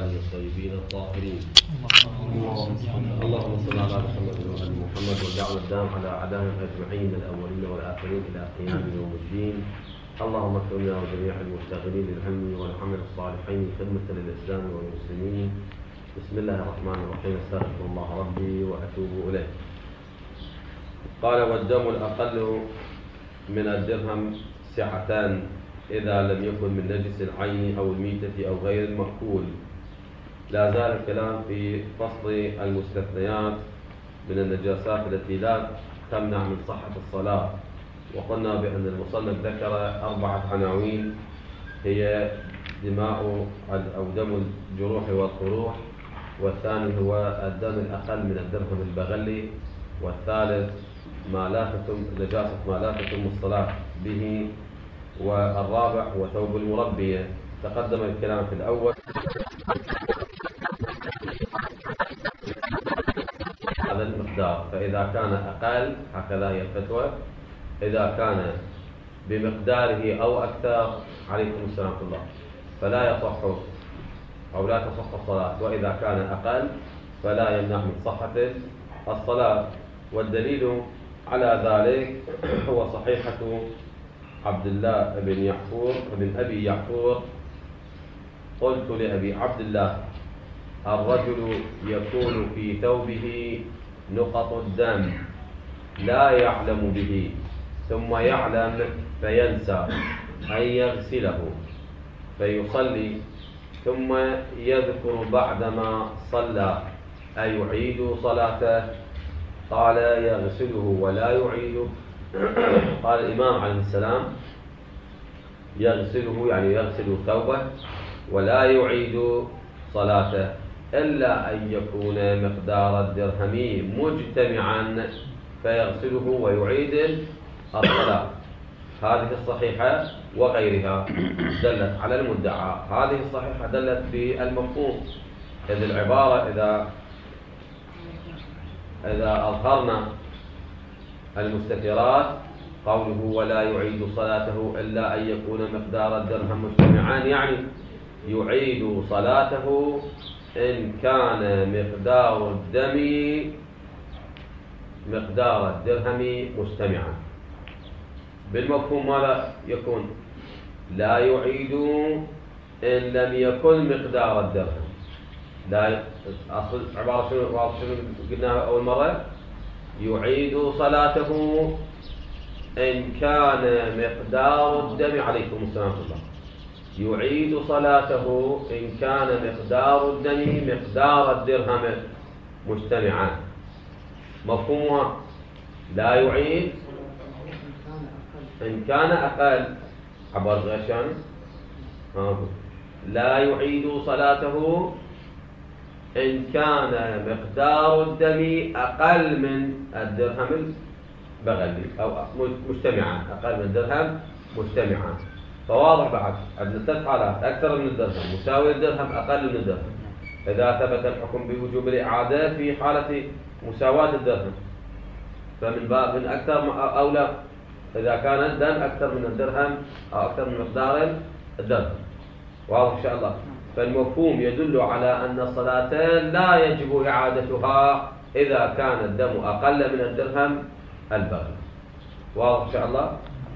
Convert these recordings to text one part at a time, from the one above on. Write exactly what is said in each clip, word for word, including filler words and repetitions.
آله الطيبين الطاهرين. اللهم صل على محمد وآل محمد واجعل الدام على أعدائهم أجمعين الأولين والآخرين إلى قيام يوم الدين. اللهم اكرم لنا وجميع المشتغلين للعلم ونعمل الصالحين خدمة للإسلام والمسلمين. بسم الله الرحمن الرحيم. استغفر الله ربي وأتوب إليه. قال: والدم الأقل من الدرهم سعتان إذا لم يكن من نجس العين أو الميتة أو غير المأكول. لا زال الكلام في فصل المستثنيات من النجاسات التي لا تمنع من صحة الصلاة، وقلنا بأن المصنف ذكر أربعة عناوين هي دماء أو دم الجروح والقروح، والثاني هو الدم الأقل من الدرهم البغلي، والثالث ما لا تتم نجاسة ما لا تتم الصلاة به، والرابع هو ثوب المربية. تقدم الكلام في الأول هذا المقدار، فإذا كان أقل هكذا هي الفتوى، إذا كان بمقداره أو أكثر عليكم السلام ورحمة الله فلا يصح أو لا تصح الصلاة، وإذا كان أقل فلا يمنع من صحة الصلاة. والدليل على ذلك هو صحيحة عبد الله بن يعفور بن أبي يعفور: قلت لأبي عبد الله: الرجل يكون في ثوبه نقط الدم لا يعلم به، ثم يعلم فينسى أن يغسله فيصلي، ثم يذكر بعدما صلى أيعيد صلاته؟ قال: يغسله ولا يعيده. قال الإمام عليه السلام: يغسله يعني يغسل ثوبه ولا يعيد صلاته إلا أن يكون مقدار الدرهم مجتمعا فيغسله ويعيد الصلاة. هذه الصحيحة وغيرها دلت على المدعى، هذه الصحيحة دلت بالمفهوم، إذ العبارة إذا إذا أظهرنا المستترات قوله ولا يعيد صلاته إلا أن يكون مقدار الدرهم مجتمعان، يعني يعيد صلاته إن كان مقدار الدم مقدار الدرهم مجتمعا. بالمفهوم ماذا يكون؟ لا يعيد إن لم يكن مقدار الدرهم. لا أصل عبارة شنو قلناها أول مرة؟ يعيد صلاته إن كان مقدار الدم عليكم السلام ورحمة الله يعيد صلاته إن كان مقدار الدم مقدار الدرهم مجتمعا. مفهومها؟ لا يعيد إن كان أقل عبر غشان لا يعيد صلاته إن كان مقدار الدم أقل من الدرهم البغلي أو مجتمعا، أقل من الدرهم مجتمعا. فواضح بعد عندنا ثلاث حالات: أكثر من الدرهم، مساوي الدرهم، أقل من الدرهم. إذا ثبت الحكم بوجوب الإعادة في حالة مساواة الدرهم فمن باب من أكثر أو لا، إذا كان الدم أكثر من الدرهم أو أكثر من مقدار الدرهم. واضح إن شاء الله. فالمفهوم يدل على أن الصلاة لا يجب إعادتها إذا كان الدم أقل من الدرهم البغلي. واضح إن شاء الله.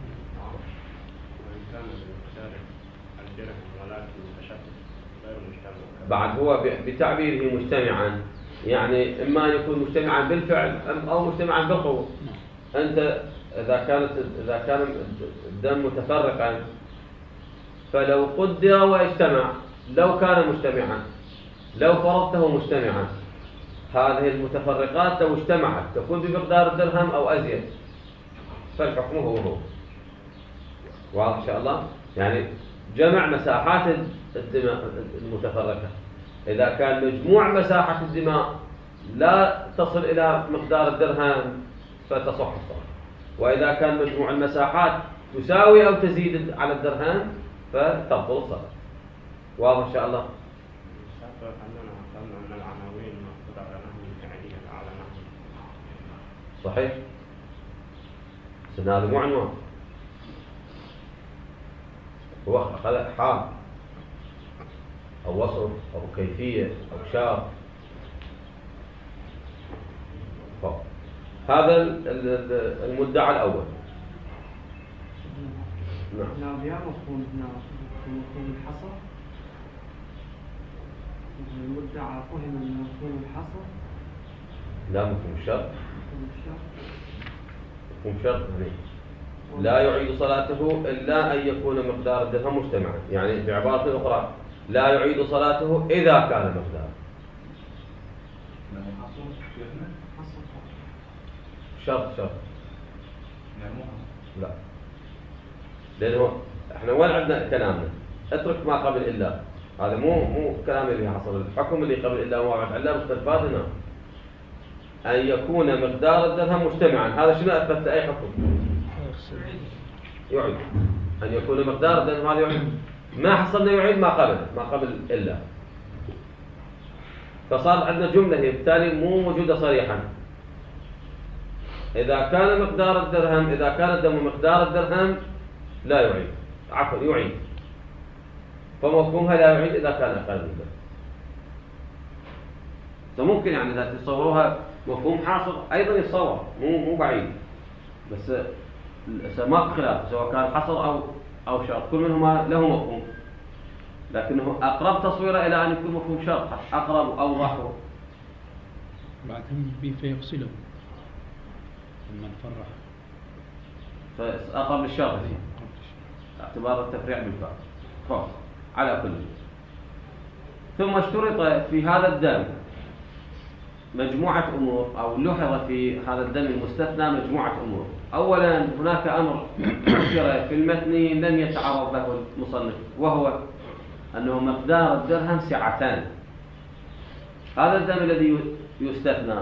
بعد هو بتعبيره مجتمعا، يعني إما أن يكون مجتمعا بالفعل أو مجتمعا بالقوة. أنت إذا كانت إذا كان الدم متفرقا فلو قدر واجتمع، لو كان مجتمعا، لو فرضته مجتمعا، هذه المتفرقات لو اجتمعت تكون بمقدار الدرهم أو أزيد، فالحكم هو هو. واضح إن شاء الله. يعني جمع مساحات الدماء المتفرقة، إذا كان مجموع مساحة الدماء لا تصل إلى مقدار الدرهم فتصح الصلاة، وإذا كان مجموع المساحات تساوي أو تزيد على الدرهم فتبطل الصلاة. واضح إن شاء الله. صحيح. هذا مو عنوان، هو أخذ حال. أو وصف أو كيفية أو شرط. هذا المدعى الأول. نعم. لا بيان مفهوم هنا مفهوم الحصر. المدعى فهم مفهوم الحصر. لا مفهوم الشرط. مفهوم الشرط. مفهوم الشرط يعني لا يعيد صلاته إلا أن يكون مقدار الدرهم مجتمعا، يعني بعبارة أخرى لا يعيد صلاته إذا كان مقدار. شرط شرط. لا، لأنه إحنا وين عندنا كلامنا؟ اترك ما قبل إلا، هذا مو مو كلام اللي حصل. الحكم اللي قبل إلا وما بعد إلا مختلفات هنا. أن يكون مقدار الدرهم مجتمعا، هذا شنو أثبت أي حكم؟ يعيد. أن يكون مقدار الدرهم هذا يعيد. ما حصلنا يعيد ما قبل ما قبل إلا، فصار عندنا جملة هي بالتالي مو موجودة صريحا. إذا كان مقدار الدرهم إذا كان الدم مقدار الدرهم لا يعيد، عفوا يعيد، فمفهومها لا يعيد إذا كان أقل من ذلك. فممكن يعني إذا تصوروها مفهوم حاصر أيضا يتصور، مو مو بعيد، بس ما خلاف سواء كان حصر أو أو شرط، كل منهما له مفهوم، لكنه أقرب تصويره إلى أن يكون مفهوم شرط، أقرب أوضح. بعدهم بي فيفصله لما نفرح فأقرب للشرط اعتبار التفريع بالفعل. خلاص على كل. ثم اشترط في هذا الدم مجموعة أمور، أو لحظ في هذا الدم المستثنى مجموعة أمور. أولا هناك أمر ذكر في المتن لم يتعرض له المصنف، وهو أنه مقدار الدرهم سعتان. هذا الدم الذي يستثنى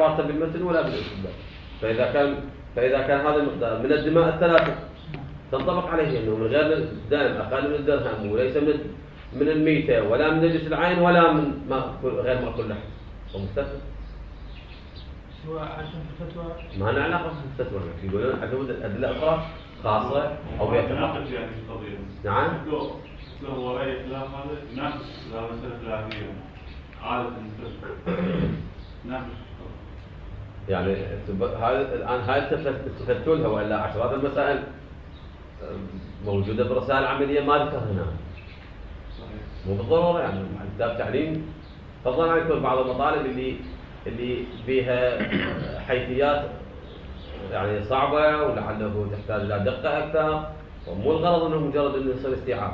عبارة بالمتن ولا بالاستدلال. فإذا كان فإذا كان هذا المقدار من الدماء الثلاثة تنطبق عليه أنه من غير الدم أقل من الدرهم وليس من من الميتة ولا من نجس العين ولا من ما غير مأكول لحم ومستثنى. سواء عشان الفتوى ما لنا علاقة بالفتوى، يقولون عدود الأدلة أخرى خاصة أو يتناقض يعني في القضية. نعم. لو لو هو رأي خلاف هذا يناقض لا مسألة خلافية عادة يناقض. يعني هاي الآن هاي التفتوا لها وإلا عشرات المسائل موجودة برسائل عملية ما ذكر هنا. مو بالضرورة يعني كتاب تعليم فضلا عن يكون بعض المطالب اللي اللي فيها حيثيات يعني صعبة ولعله تحتاج إلى دقة أكثر، ومو الغرض إنه مجرد إنه يصير استيعاب.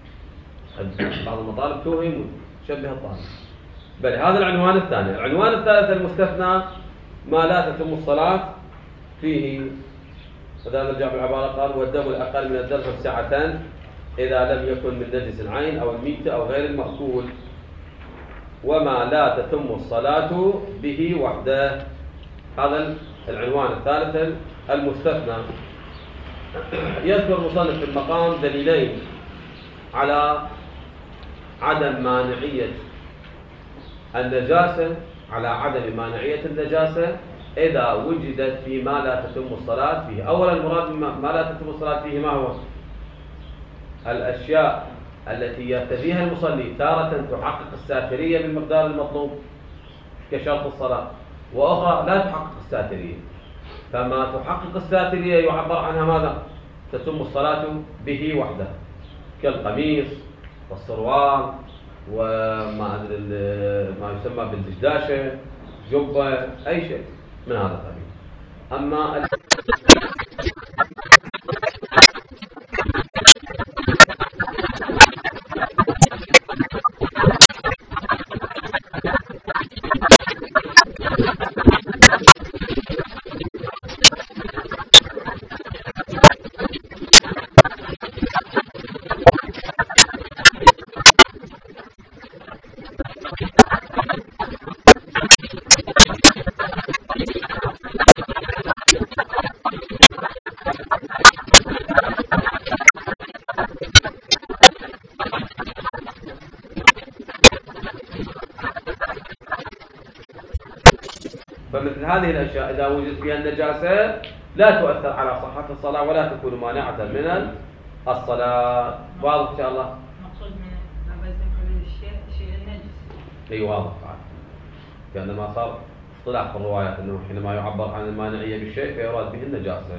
بعض المطالب توهم وتشبه الطالب. بل هذا العنوان الثاني. العنوان الثالث المستثنى ما لا تتم الصلاة فيه. وذا نرجع بالعبارة قال والدم الأقل من الدرهم ساعة إذا لم يكن من نجس العين أو الميتة أو غير المأكول، وما لا تتم الصلاة به وحده. هذا العنوان الثالث المستثنى. يذكر المصنف في المقام دليلين على عدم مانعية النجاسة على عدم مانعية النجاسة إذا وجدت فيما لا تتم الصلاة فيه. أولا المراد ما لا تتم الصلاة فيه ما هو؟ الأشياء التي يرتديها المصلي تارة تحقق الساترية بالمقدار المطلوب كشرط الصلاة، وأخرى لا تحقق الساترية. فما تحقق الساترية يعبر عنها ماذا؟ تتم الصلاة به وحده، كالقميص والسروال وما أدري ما يسمى بالدشداشة، جبة، أي شيء من هذا القبيل. أما فمثل هذه الأشياء إذا وجد فيها النجاسة لا تؤثر على صحة الصلاة ولا تكون مانعة من الصلاة. واضح إن شاء الله؟ مقصود من ما بيسمى من الشيء شيء النجس. أي واضح. كأن ما صار اصطلاح في الروايات أنه حينما يعبر عن المانعية بالشيء فيراد به النجاسة.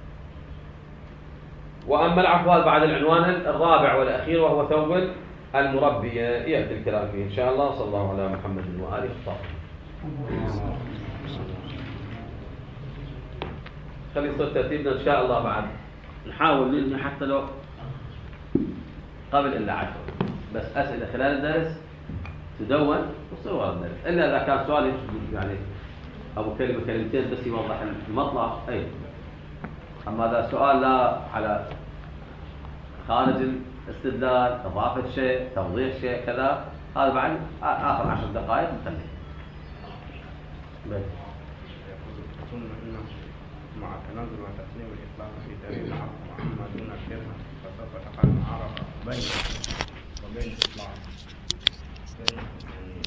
وأما العفوات بعد العنوان الرابع والأخير وهو ثوب المربية يأتي الكلام فيه إن شاء الله. صلى الله على محمد وآله الطاهرين. خلي يصير ترتيبنا إن شاء الله بعد نحاول ننهي حتى لو قبل إلا عشر، بس أسئلة خلال الدرس تدون وتصير ورا الدرس، إلا إذا كان سؤال يعني أو كلمة كلمتين بس يوضح المطلع أي. أما إذا سؤال لا على خارج الاستدلال، إضافة شيء، توضيح شيء كذا، هذا بعد آخر عشر دقائق نخليه. مع التنازل وتسليم الإطلاق في تاريخ العقل وعما دون الكلمة فسوف تقع المعارضة بين وبين الإطلاق.